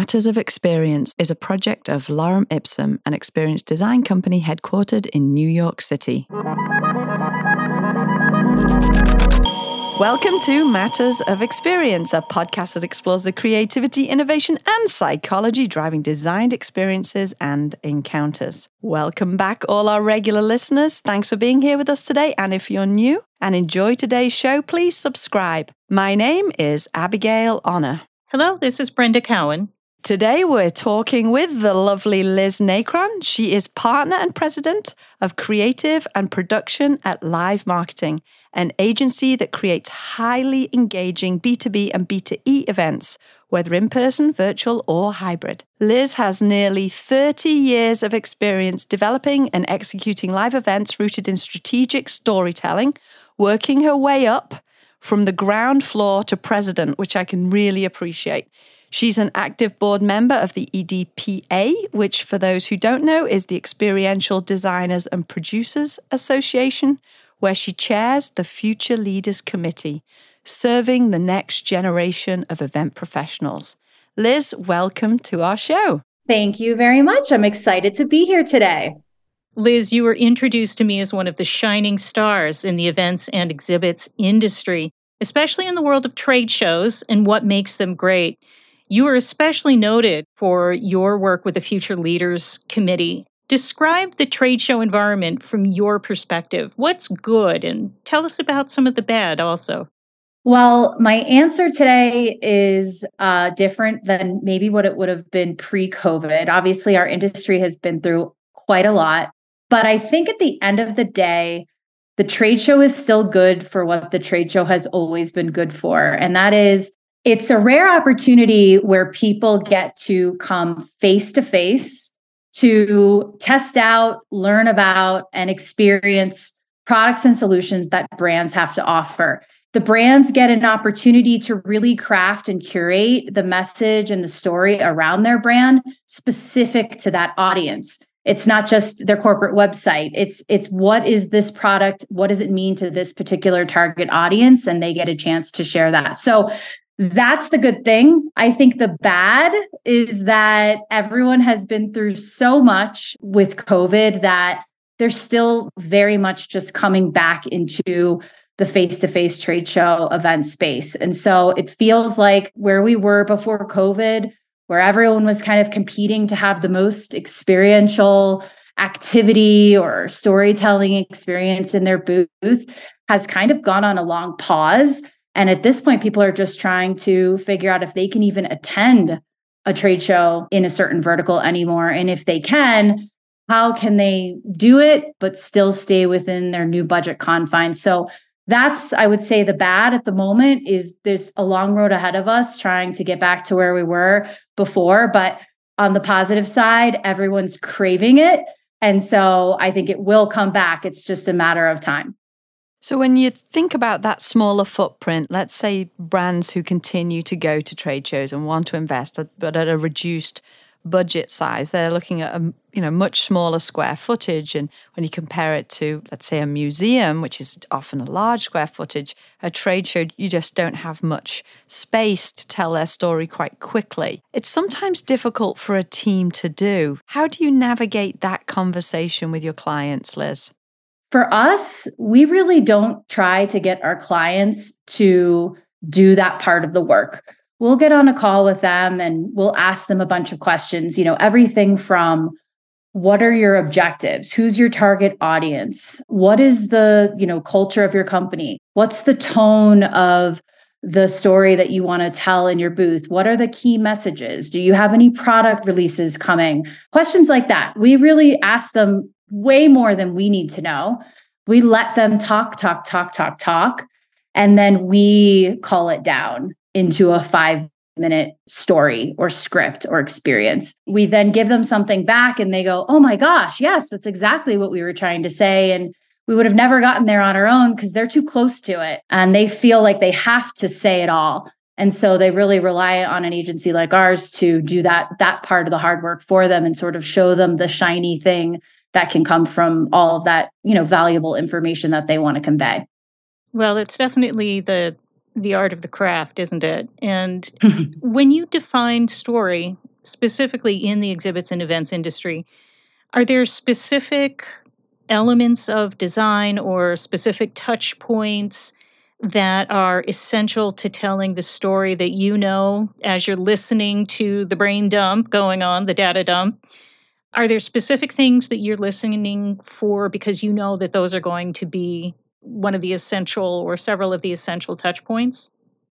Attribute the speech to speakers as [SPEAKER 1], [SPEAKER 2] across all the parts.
[SPEAKER 1] Matters of Experience is a project of Lorem Ipsum, an experience design company headquartered in New York City. Welcome to Matters of Experience, a podcast that explores the creativity, innovation, and psychology driving designed experiences and encounters. Welcome back, all our regular listeners. Thanks for being here with us today. And if you're new and enjoy today's show, please subscribe. My name is Abigail Honor.
[SPEAKER 2] Hello, this is Brenda Cowan.
[SPEAKER 1] Today we're talking with the lovely Liz Nacron. She is partner and president of creative and production at Live Marketing, an agency that creates highly engaging B2B and B2E events, whether in person, virtual, or hybrid. Liz has nearly 30 years of experience developing and executing live events rooted in strategic storytelling, working her way up from the ground floor to president, which I can really appreciate. She's an active board member of the EDPA, which, for those who don't know, is the Experiential Designers and Producers Association, where she chairs the Future Leaders Committee, serving the next generation of event professionals. Liz, welcome to our show.
[SPEAKER 3] Thank you very much. I'm excited to be here today.
[SPEAKER 2] Liz, you were introduced to me as one of the shining stars in the events and exhibits industry, especially in the world of trade shows and what makes them great. You are especially noted for your work with the Future Leaders Committee. Describe the trade show environment from your perspective. What's good? And tell us about some of the bad also.
[SPEAKER 3] Well, my answer today is different than maybe what it would have been pre-COVID. Obviously, our industry has been through quite a lot. But I think at the end of the day, the trade show is still good for what the trade show has always been good for. And that is, it's a rare opportunity where people get to come face to face to test out, learn about, and experience products and solutions that brands have to offer. The brands get an opportunity to really craft and curate the message and the story around their brand specific to that audience. It's not just their corporate website. It's what is this product? What does it mean to this particular target audience? And they get a chance to share that. So that's the good thing. I think the bad is that everyone has been through so much with COVID that they're still very much just coming back into the face-to-face trade show event space. And so it feels like where we were before COVID, where everyone was kind of competing to have the most experiential activity or storytelling experience in their booth, has kind of gone on a long pause. And at this point, people are just trying to figure out if they can even attend a trade show in a certain vertical anymore. And if they can, how can they do it, but still stay within their new budget confines? So that's, I would say, the bad at the moment is there's a long road ahead of us trying to get back to where we were before. But on the positive side, everyone's craving it. And so I think it will come back. It's just a matter of time.
[SPEAKER 1] So when you think about that smaller footprint, let's say brands who continue to go to trade shows and want to invest, but at a reduced budget size, they're looking at a much smaller square footage. And when you compare it to, let's say, a museum, which is often a large square footage, a trade show, you just don't have much space to tell their story quite quickly. It's sometimes difficult for a team to do. How do you navigate that conversation with your clients, Liz?
[SPEAKER 3] For us, we really don't try to get our clients to do that part of the work. We'll get on a call with them and we'll ask them a bunch of questions, everything from what are your objectives? Who's your target audience? What is the, culture of your company? What's the tone of the story that you want to tell in your booth? What are the key messages? Do you have any product releases coming? Questions like that. We really ask them way more than we need to know. We let them talk, and then we call it down into a 5-minute story or script or experience. We then give them something back and they go, oh my gosh, yes, that's exactly what we were trying to say. And we would have never gotten there on our own because they're too close to it. And they feel like they have to say it all. And so they really rely on an agency like ours to do that part of the hard work for them and sort of show them the shiny thing that can come from all of that, valuable information that they want to convey.
[SPEAKER 2] Well, it's definitely the art of the craft, isn't it? And when you define story, specifically in the exhibits and events industry, are there specific elements of design or specific touch points that are essential to telling the story that you know as you're listening to the brain dump going on, the data dump? Are there specific things that you're listening for because you know that those are going to be one of the essential or several of the essential touch points?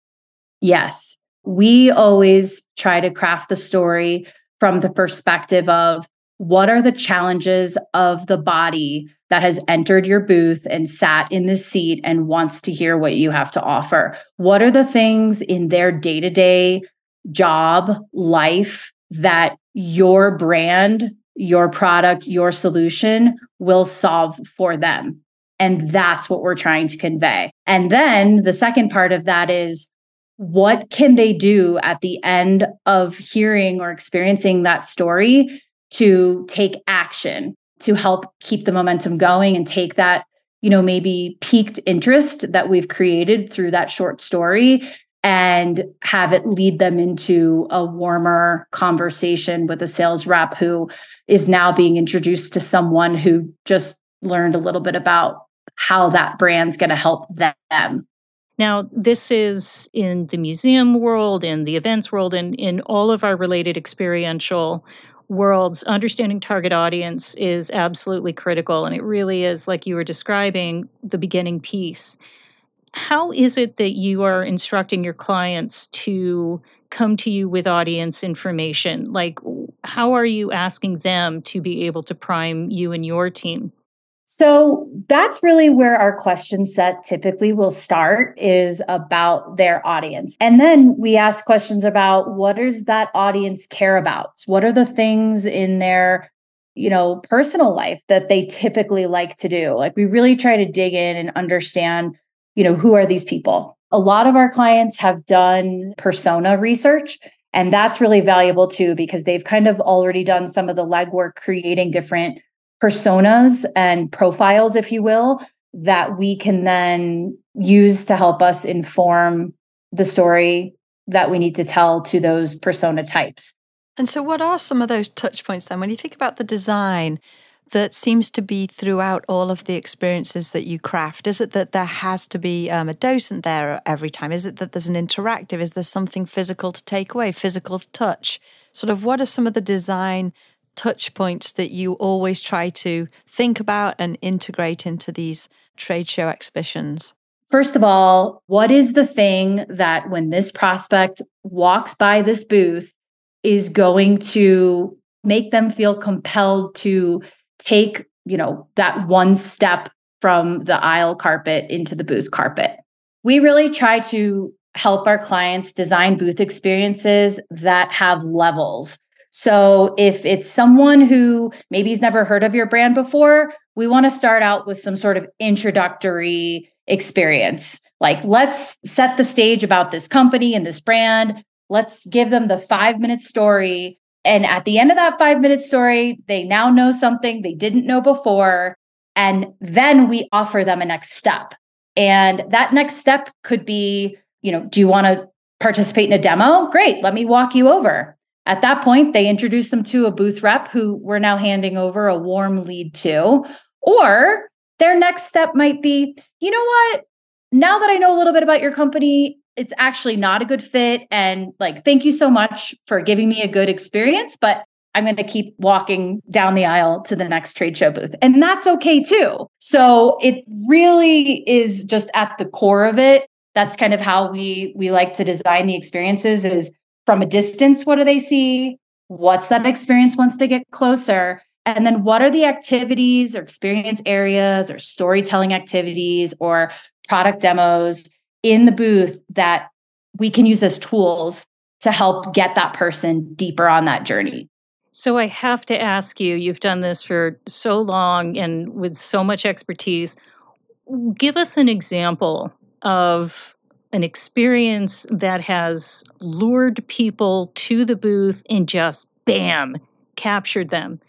[SPEAKER 3] Yes. We always try to craft the story from the perspective of what are the challenges of the body that has entered your booth and sat in this seat and wants to hear what you have to offer? What are the things in their day-to-day job, life that your brand, your product, your solution will solve for them? And that's what we're trying to convey. And then the second part of that is, what can they do at the end of hearing or experiencing that story to take action, to help keep the momentum going and take that, maybe piqued interest that we've created through that short story and have it lead them into a warmer conversation with a sales rep who is now being introduced to someone who just learned a little bit about how that brand's going to help them.
[SPEAKER 2] Now, this is in the museum world, in the events world, and in all of our related experiential worlds. Understanding target audience is absolutely critical. And it really is, like you were describing, the beginning piece. How is it that you are instructing your clients to come to you with audience information? Like, how are you asking them to be able to prime you and your team?
[SPEAKER 3] So that's really where our question set typically will start, is about their audience. And then we ask questions about, what does that audience care about? What are the things in their, personal life that they typically like to do? Like, we really try to dig in and understand, who are these people? A lot of our clients have done persona research, and that's really valuable too, because they've kind of already done some of the legwork creating different personas and profiles, if you will, that we can then use to help us inform the story that we need to tell to those persona types.
[SPEAKER 1] And so what are some of those touch points then? When you think about the design that seems to be throughout all of the experiences that you craft, is it that there has to be a docent there every time? Is it that there's an interactive? Is there something physical to take away, physical to touch? Sort of what are some of the design touch points that you always try to think about and integrate into these trade show exhibitions?
[SPEAKER 3] First of all, what is the thing that when this prospect walks by this booth is going to make them feel compelled to take, that one step from the aisle carpet into the booth carpet? We really try to help our clients design booth experiences that have levels. So if it's someone who maybe has never heard of your brand before, we want to start out with some sort of introductory experience. Like, let's set the stage about this company and this brand. Let's give them the 5-minute story. And at the end of that 5-minute story, they now know something they didn't know before. And then we offer them a next step. And that next step could be, do you want to participate in a demo? Great, let me walk you over. At that point, they introduce them to a booth rep who we're now handing over a warm lead to. Or their next step might be, you know what? Now that I know a little bit about your company, it's actually not a good fit. And thank you so much for giving me a good experience, but I'm going to keep walking down the aisle to the next trade show booth. And that's okay too. So it really is just at the core of it. That's kind of how we like to design the experiences, is from a distance, what do they see? What's that experience once they get closer? And then what are the activities or experience areas or storytelling activities or product demos in the booth that we can use as tools to help get that person deeper on that journey?
[SPEAKER 2] So I have to ask you, you've done this for so long and with so much expertise. Give us an example of an experience that has lured people to the booth and just, bam, captured them.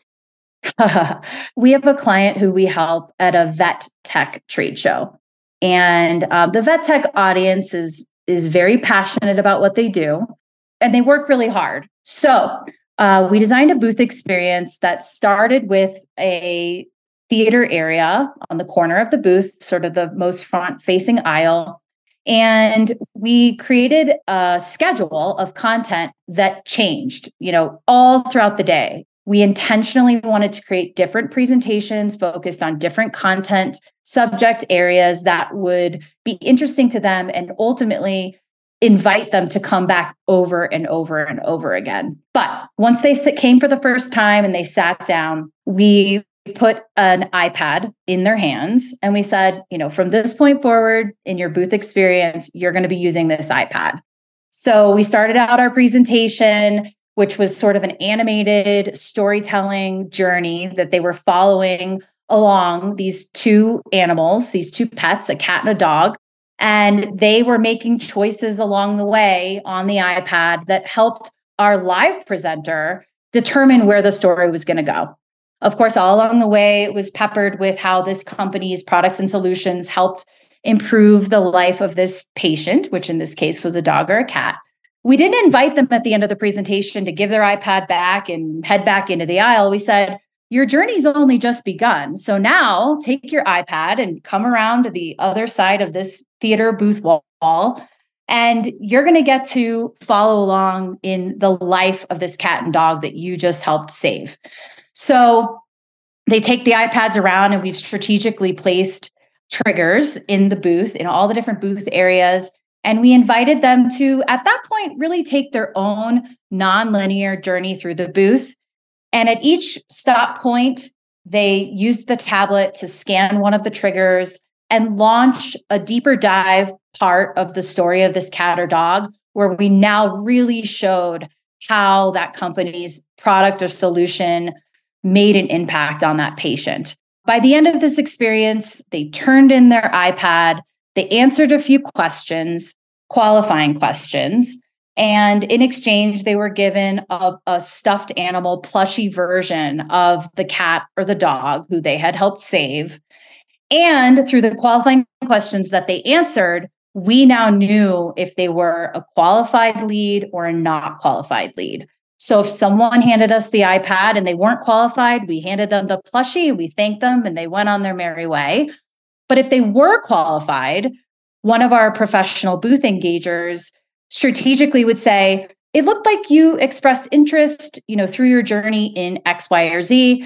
[SPEAKER 3] We have a client who we help at a vet tech trade show. And the vet tech audience is very passionate about what they do, and they work really hard. So we designed a booth experience that started with a theater area on the corner of the booth, sort of the most front facing aisle. And we created a schedule of content that changed, all throughout the day. We intentionally wanted to create different presentations focused on different content subject areas that would be interesting to them and ultimately invite them to come back over and over and over again. But once they came for the first time and they sat down, we put an iPad in their hands and we said, from this point forward in your booth experience, you're going to be using this iPad. So we started out our presentation, which was sort of an animated storytelling journey that they were following along these two animals, these two pets, a cat and a dog. And they were making choices along the way on the iPad that helped our live presenter determine where the story was going to go. Of course, all along the way, it was peppered with how this company's products and solutions helped improve the life of this patient, which in this case was a dog or a cat. We didn't invite them at the end of the presentation to give their iPad back and head back into the aisle. We said, your journey's only just begun. So now take your iPad and come around to the other side of this theater booth wall, and you're going to get to follow along in the life of this cat and dog that you just helped save. So they take the iPads around, and we've strategically placed triggers in the booth, in all the different booth areas. And we invited them to, at that point, really take their own nonlinear journey through the booth. And at each stop point, they used the tablet to scan one of the triggers and launch a deeper dive part of the story of this cat or dog, where we now really showed how that company's product or solution made an impact on that patient. By the end of this experience, they turned in their iPad, they answered a few questions, qualifying questions, and in exchange, they were given a stuffed animal plushie version of the cat or the dog who they had helped save. And through the qualifying questions that they answered, we now knew if they were a qualified lead or a not qualified lead. So if someone handed us the iPad and they weren't qualified, we handed them the plushie, we thanked them, and they went on their merry way. But if they were qualified, one of our professional booth engagers strategically would say, it looked like you expressed interest, through your journey in X, Y, or Z.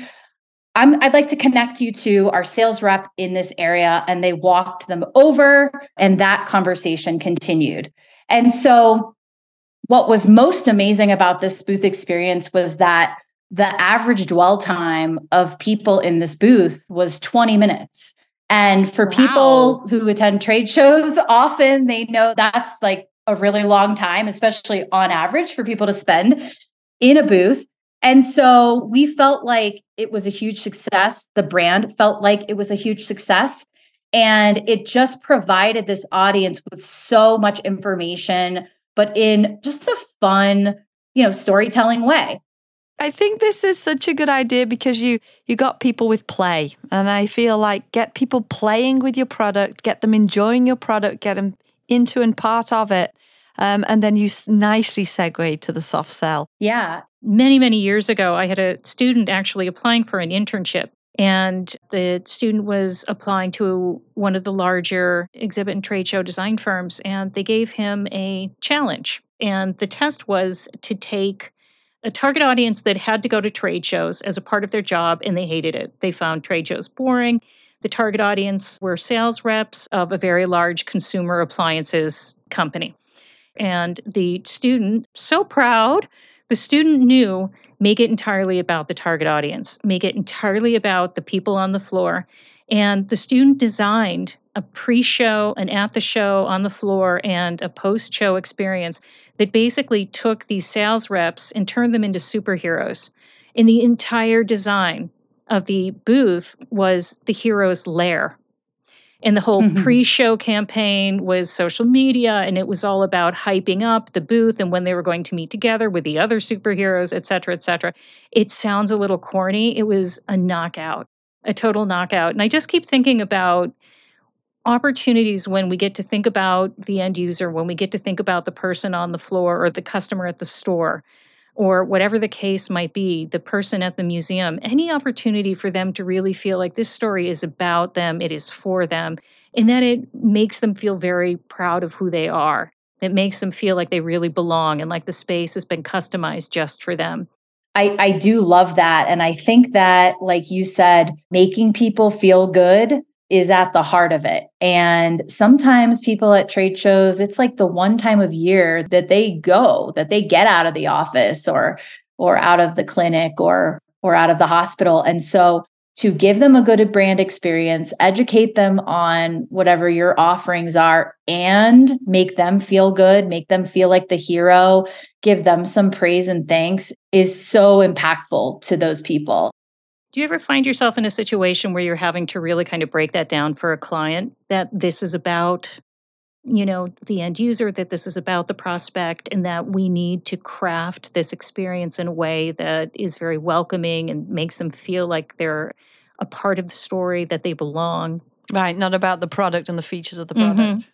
[SPEAKER 3] I'd like to connect you to our sales rep in this area. And they walked them over, and that conversation continued. And so what was most amazing about this booth experience was that the average dwell time of people in this booth was 20 minutes. And for people who attend trade shows, often they know that's like a really long time, especially on average for people to spend in a booth. And so we felt like it was a huge success. The brand felt like it was a huge success. And it just provided this audience with so much information, but in just a fun, storytelling way.
[SPEAKER 1] I think this is such a good idea because you got people with play. And I feel like get people playing with your product, get them enjoying your product, get them into and part of it. And then you nicely segue to the soft sell.
[SPEAKER 3] Yeah.
[SPEAKER 2] Many, many years ago, I had a student actually applying for an internship. And the student was applying to one of the larger exhibit and trade show design firms. And they gave him a challenge. And the test was to take a target audience that had to go to trade shows as a part of their job, and they hated it. They found trade shows boring. The target audience were sales reps of a very large consumer appliances company. And the student, so proud, the student knew, make it entirely about the target audience, make it entirely about the people on the floor. And the student designed a pre-show, an at the show, on the floor, and a post-show experience that basically took these sales reps and turned them into superheroes. And the entire design of the booth was the hero's lair. And the whole pre-show campaign was social media, and it was all about hyping up the booth and when they were going to meet together with the other superheroes, et cetera, et cetera. It sounds a little corny. It was a knockout, a total knockout. And I just keep thinking about opportunities when we get to think about the end user, when we get to think about the person on the floor or the customer at the store. or whatever the case might be, the person at the museum, any opportunity for them to really feel like this story is about them, it is for them, and that it makes them feel very proud of who they are. It makes them feel like they really belong and like the space has been customized just for them.
[SPEAKER 3] I do love that. And I think that, like you said, making people feel good is at the heart of it. And sometimes people at trade shows, it's like the one time of year that they get out of the office or out of the clinic or out of the hospital. And so to give them a good brand experience, educate them on whatever your offerings are, and make them feel good, make them feel like the hero, give them some praise and thanks is so impactful to those people.
[SPEAKER 2] Do you ever find yourself in a situation where you're having to really kind of break that down for a client, that this is about, the end user, that this is about the prospect, and that we need to craft this experience in a way that is very welcoming and makes them feel like they're a part of the story, that they belong?
[SPEAKER 1] Right, not about the product and the features of the product.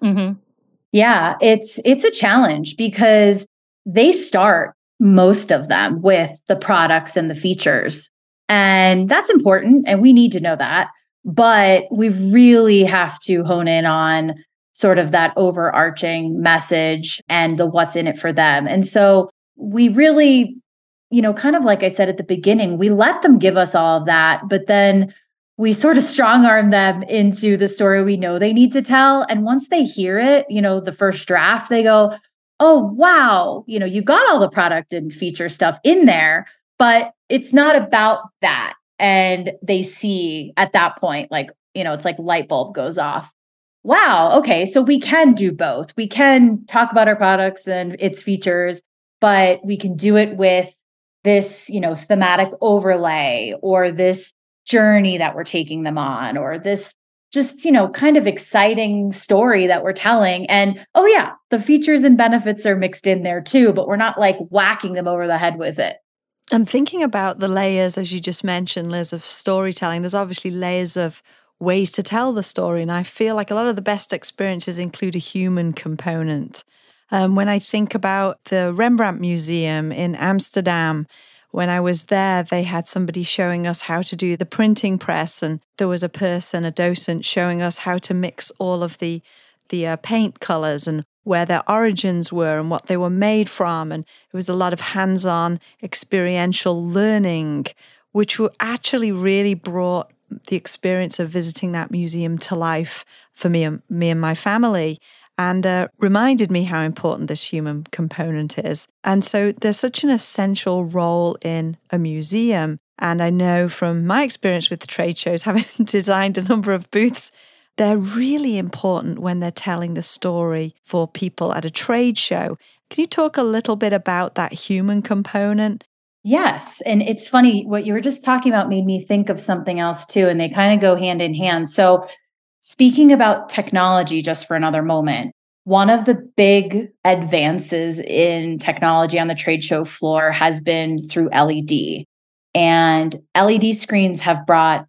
[SPEAKER 3] Yeah, it's a challenge because they start, most of them, with the products and the features. And that's important, and we need to know that. But we really have to hone in on sort of that overarching message and the what's in it for them. And so we really, kind of like I said at the beginning, we let them give us all of that, but then we sort of strong arm them into the story we know they need to tell. And once they hear it, the first draft, they go, oh, wow, you got all the product and feature stuff in there, but it's not about that. And they see at that point, like, it's like light bulb goes off. Wow, okay, so we can do both. We can talk about our products and its features, but we can do it with this, thematic overlay, or this journey that we're taking them on, or this just, kind of exciting story that we're telling. And oh yeah, the features and benefits are mixed in there too, but we're not like whacking them over the head with it.
[SPEAKER 1] I'm thinking about the layers, as you just mentioned, Liz, of storytelling. There's obviously layers of ways to tell the story. And I feel like a lot of the best experiences include a human component. When I think about the Rembrandt Museum in Amsterdam, when I was there, they had somebody showing us how to do the printing press. And there was a docent, showing us how to mix all of the paint colors and where their origins were and what they were made from. And it was a lot of hands-on experiential learning, which actually really brought the experience of visiting that museum to life for me and my family, and reminded me how important this human component is. And so there's such an essential role in a museum. And I know from my experience with trade shows, having designed a number of booths, they're really important when they're telling the story for people at a trade show. Can you talk a little bit about that human component?
[SPEAKER 3] Yes. And it's funny, what you were just talking about made me think of something else too, and they kind of go hand in hand. So speaking about technology just for another moment, one of the big advances in technology on the trade show floor has been through LED. And LED screens have brought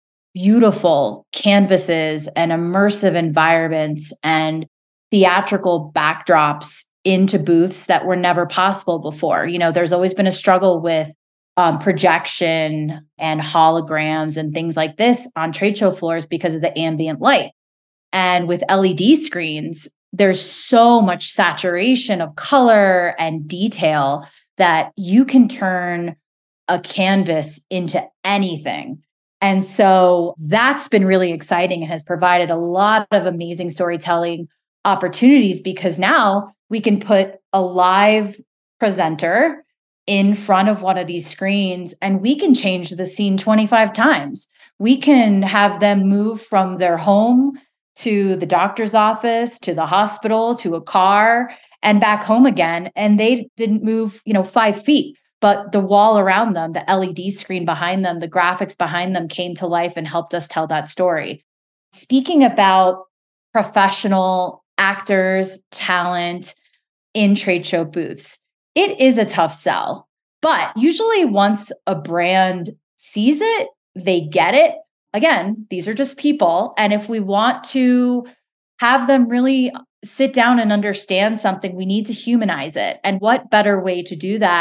[SPEAKER 3] beautiful canvases and immersive environments and theatrical backdrops into booths that were never possible before. There's always been a struggle with projection and holograms and things like this on trade show floors because of the ambient light. And with LED screens, there's so much saturation of color and detail that you can turn a canvas into anything. And so that's been really exciting and has provided a lot of amazing storytelling opportunities, because now we can put a live presenter in front of one of these screens and we can change the scene 25 times. We can have them move from their home to the doctor's office, to the hospital, to a car, and back home again. And they didn't move, 5 feet, but the wall around them, the LED screen behind them, the graphics behind them came to life and helped us tell that story. Speaking about professional actors, talent in trade show booths, it is a tough sell. But usually once a brand sees it, they get it. Again, these are just people. And if we want to have them really sit down and understand something, we need to humanize it. And what better way to do that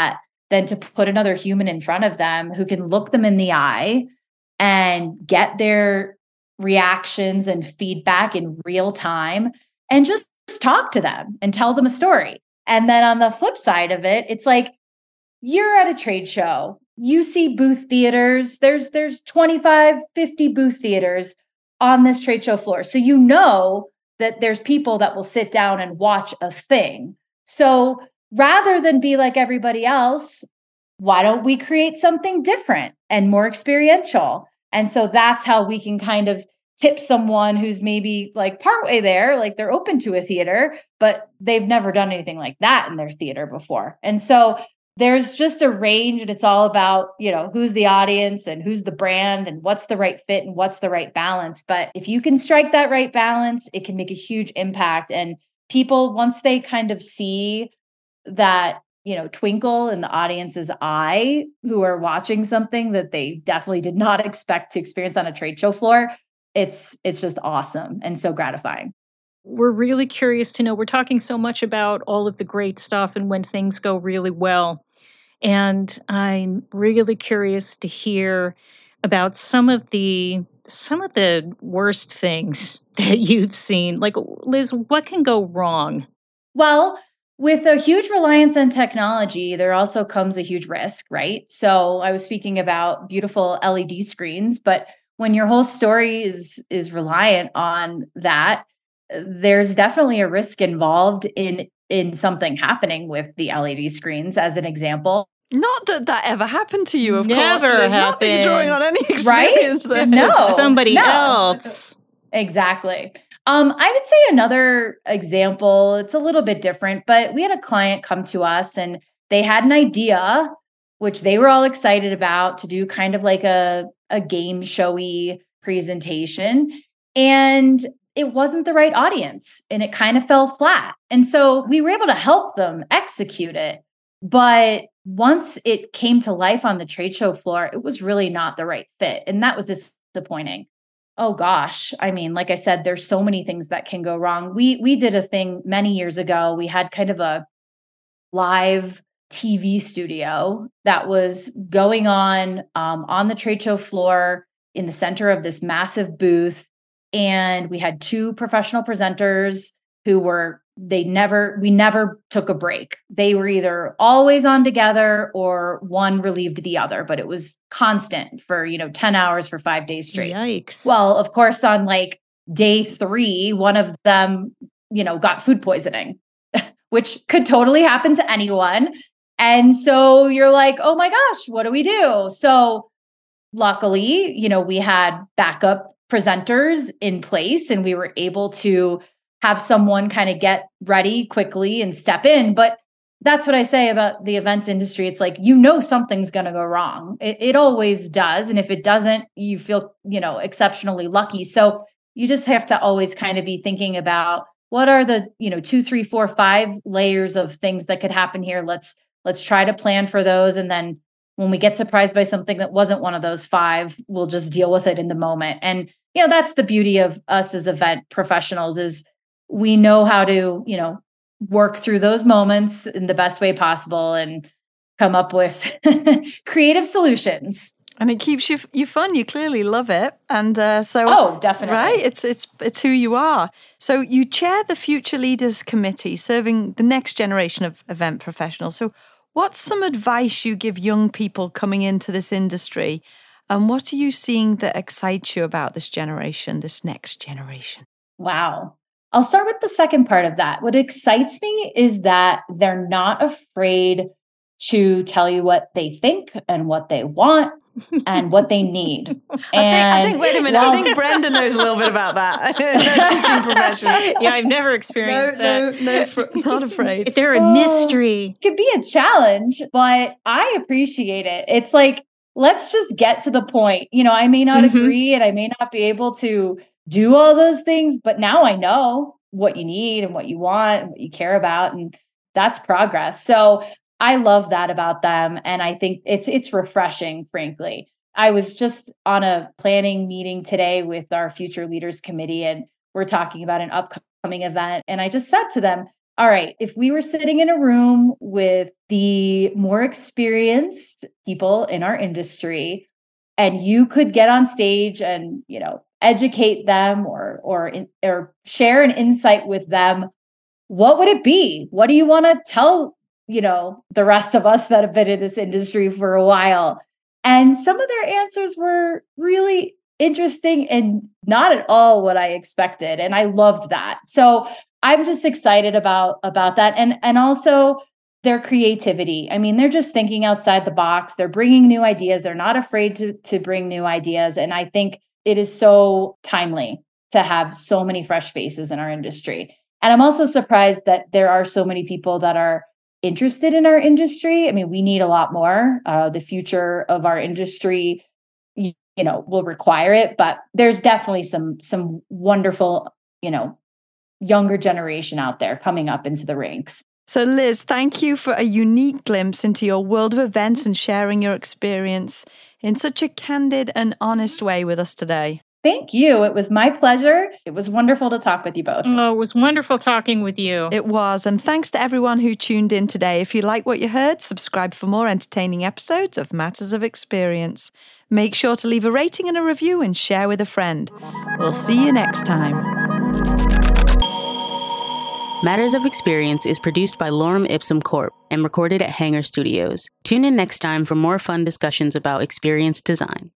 [SPEAKER 3] than to put another human in front of them who can look them in the eye and get their reactions and feedback in real time and just talk to them and tell them a story. And then on the flip side of it, it's like you're at a trade show, you see booth theaters, there's 25, 50 booth theaters on this trade show floor. So you know that there's people that will sit down and watch a thing. So rather than be like everybody else, why don't we create something different and more experiential? And so that's how we can kind of tip someone who's maybe like partway there, like they're open to a theater, but they've never done anything like that in their theater before. And so there's just a range, and it's all about, who's the audience and who's the brand and what's the right fit and what's the right balance. But if you can strike that right balance, it can make a huge impact. And people, once they kind of see that, twinkle in the audience's eye, who are watching something that they definitely did not expect to experience on a trade show floor, it's just awesome and so gratifying.
[SPEAKER 2] We're really curious to know, we're talking so much about all of the great stuff and when things go really well. And I'm really curious to hear about some of the worst things that you've seen. Like, Liz, what can go wrong?
[SPEAKER 3] Well, with a huge reliance on technology, there also comes a huge risk, right? So I was speaking about beautiful LED screens, but when your whole story is reliant on that, there's definitely a risk involved in something happening with the LED screens, as an example.
[SPEAKER 1] Not that ever happened to you, of
[SPEAKER 2] Never
[SPEAKER 1] course. It's not that you're drawing on any experience.
[SPEAKER 3] Right?
[SPEAKER 2] This was somebody else.
[SPEAKER 3] Exactly. I would say another example, it's a little bit different, but we had a client come to us and they had an idea, which they were all excited about, to do kind of like a game showy presentation. And it wasn't the right audience and it kind of fell flat. And so we were able to help them execute it. But once it came to life on the trade show floor, it was really not the right fit. And that was disappointing. Oh gosh. I mean, like I said, there's so many things that can go wrong. We did a thing many years ago. We had kind of a live TV studio that was going on the trade show floor in the center of this massive booth. And we had two professional presenters who we never took a break. They were either always on together or one relieved the other, but it was constant for, 10 hours for 5 days straight.
[SPEAKER 2] Yikes.
[SPEAKER 3] Well, of course, on like day 3, one of them, got food poisoning, which could totally happen to anyone. And so you're like, oh my gosh, what do we do? So luckily, we had backup presenters in place and we were able to have someone kind of get ready quickly and step in. But that's what I say about the events industry. It's like, something's going to go wrong. It always does. And if it doesn't, you feel, exceptionally lucky. So you just have to always kind of be thinking about what are the, 2, 3, 4, 5 layers of things that could happen here. Let's try to plan for those. And then when we get surprised by something that wasn't one of those 5, we'll just deal with it in the moment. And, that's the beauty of us as event professionals is we know how to, work through those moments in the best way possible and come up with creative solutions.
[SPEAKER 1] And it keeps you fun. You clearly love it. And
[SPEAKER 3] oh, definitely.
[SPEAKER 1] Right. It's who you are. So you chair the Future Leaders Committee, serving the next generation of event professionals. So what's some advice you give young people coming into this industry? And what are you seeing that excites you about this next generation?
[SPEAKER 3] Wow. I'll start with the second part of that. What excites me is that they're not afraid to tell you what they think and what they want and what they need.
[SPEAKER 1] I think, wait a minute, I think Brenda knows a little bit about that. No teaching profession.
[SPEAKER 2] Yeah, I've never experienced that.
[SPEAKER 1] Not afraid.
[SPEAKER 2] They're a mystery.
[SPEAKER 3] It could be a challenge, but I appreciate it. It's like, let's just get to the point. I may not agree and I may not be able to do all those things, but now I know what you need and what you want and what you care about. And that's progress. So I love that about them. And I think it's refreshing, frankly. I was just on a planning meeting today with our Future Leaders Committee, and we're talking about an upcoming event. And I just said to them, all right, if we were sitting in a room with the more experienced people in our industry and you could get on stage and, educate them or share an insight with them, what would it be? What do you want to tell, the rest of us that have been in this industry for a while? And some of their answers were really interesting and not at all what I expected. And I loved that. So I'm just excited about that. And also their creativity. I mean, they're just thinking outside the box. They're bringing new ideas. They're not afraid to bring new ideas. And I think it is so timely to have so many fresh faces in our industry. And I'm also surprised that there are so many people that are interested in our industry. I mean, we need a lot more. The future of our industry, will require it, but there's definitely some wonderful, younger generation out there coming up into the ranks.
[SPEAKER 1] So Liz, thank you for a unique glimpse into your world of events and sharing your experience in such a candid and honest way with us today.
[SPEAKER 3] Thank you. It was my pleasure. It was wonderful to talk with you both.
[SPEAKER 2] Oh, it was wonderful talking with you.
[SPEAKER 1] It was. And thanks to everyone who tuned in today. If you like what you heard, subscribe for more entertaining episodes of Matters of Experience. Make sure to leave a rating and a review and share with a friend. We'll see you next time.
[SPEAKER 4] Matters of Experience is produced by Lorem Ipsum Corp. and recorded at Hangar Studios. Tune in next time for more fun discussions about experience design.